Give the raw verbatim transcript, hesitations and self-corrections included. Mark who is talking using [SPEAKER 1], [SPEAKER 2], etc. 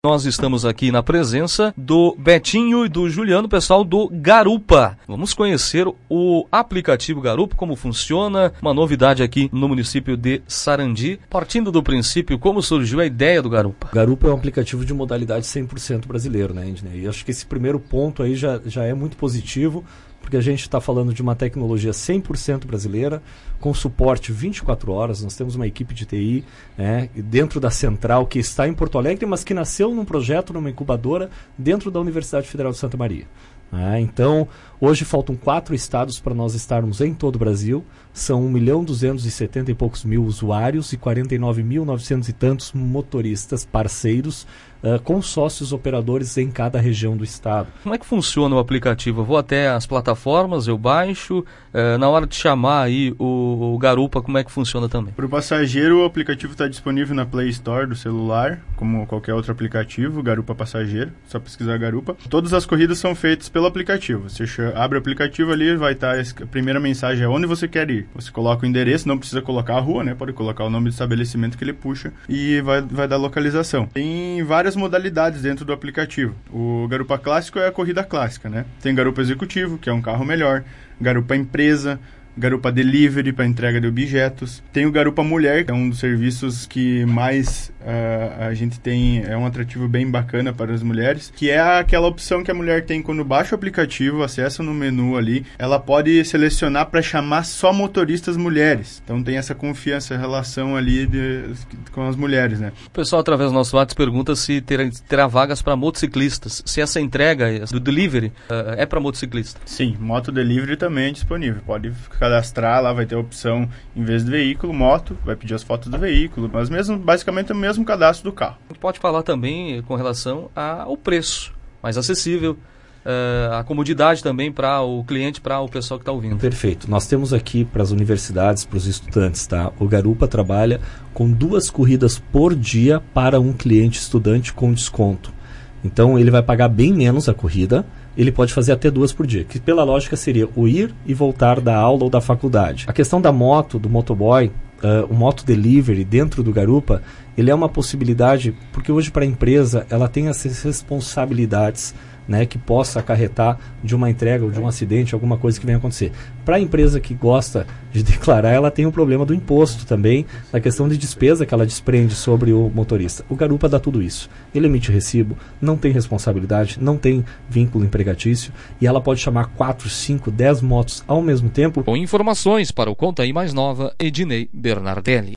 [SPEAKER 1] Nós estamos aqui na presença do Betinho e do Juliano, pessoal do Garupa. Vamos conhecer o aplicativo Garupa, como funciona, uma novidade aqui no município de Sarandi. Partindo do princípio, como surgiu a ideia do Garupa?
[SPEAKER 2] Garupa é um aplicativo de modalidade cem por cento brasileiro, né, Ednei? E acho que esse primeiro ponto aí já, já é muito positivo, porque a gente está falando de uma tecnologia cem por cento brasileira, com suporte vinte e quatro horas. Nós temos uma equipe de T I né, dentro da central que está em Porto Alegre, mas que nasceu num projeto, numa incubadora, dentro da Universidade Federal de Santa Maria. É, então, hoje faltam quatro estados para nós estarmos em todo o Brasil. São um milhão duzentos e setenta e poucos mil usuários e quarenta e nove mil novecentos e tantos motoristas parceiros uh, com sócios operadores em cada região do estado.
[SPEAKER 1] Como é que funciona o aplicativo? Eu vou até as plataformas, eu baixo, uh, na hora de chamar aí o, o Garupa, como é que funciona também?
[SPEAKER 3] Para o passageiro, o aplicativo está disponível na Play Store do celular, como qualquer outro aplicativo, Garupa Passageiro, só pesquisar Garupa. Todas as corridas são feitas pelo aplicativo. Você abre o aplicativo ali, vai estar a primeira mensagem é onde você quer ir. Você coloca o endereço, não precisa colocar a rua, né? Pode colocar o nome do estabelecimento que ele puxa e vai, vai dar localização. Tem várias modalidades dentro do aplicativo. O Garupa Clássico é a corrida clássica, né? Tem Garupa Executivo, que é um carro melhor. Garupa Empresa. Garupa Delivery para entrega de objetos. Tem o Garupa Mulher, que é um dos serviços que mais uh, a gente tem, é um atrativo bem bacana para as mulheres, que é aquela opção que a mulher tem quando baixa o aplicativo, acessa no menu ali, ela pode selecionar para chamar só motoristas mulheres. Então tem essa confiança, relação ali de, com as mulheres, né?
[SPEAKER 1] O pessoal através do nosso WhatsApp pergunta se terá, terá vagas para motociclistas. Se essa entrega do delivery uh, é para motociclista.
[SPEAKER 3] Sim, moto delivery também é disponível. Pode cadastrar, lá vai ter a opção, em vez de veículo, moto, vai pedir as fotos do veículo, mas mesmo, basicamente é o mesmo cadastro do carro.
[SPEAKER 1] A gente pode falar também com relação ao preço, mais acessível, uh, a comodidade também para o cliente, para o pessoal que está ouvindo.
[SPEAKER 2] Perfeito. Nós temos aqui para as universidades, para os estudantes, tá? O Garupa trabalha com duas corridas por dia para um cliente estudante com desconto. Então ele vai pagar bem menos a corrida, ele pode fazer até duas por dia, que pela lógica seria o ir e voltar da aula ou da faculdade. A questão da moto, do motoboy, uh, o moto delivery dentro do Garupa, ele é uma possibilidade, porque hoje para a empresa ela tem essas responsabilidades, né, que possa acarretar de uma entrega ou de um acidente, alguma coisa que venha acontecer. Para a empresa que gosta de declarar, ela tem o problema do imposto também, da questão de despesa que ela desprende sobre o motorista. O Garupa dá tudo isso. Ele emite recibo, não tem responsabilidade, não tem vínculo empregatício e ela pode chamar quatro, cinco, dez motos ao mesmo tempo.
[SPEAKER 1] Com informações para o Conta Aí Mais Nova, Ednei Bernardelli.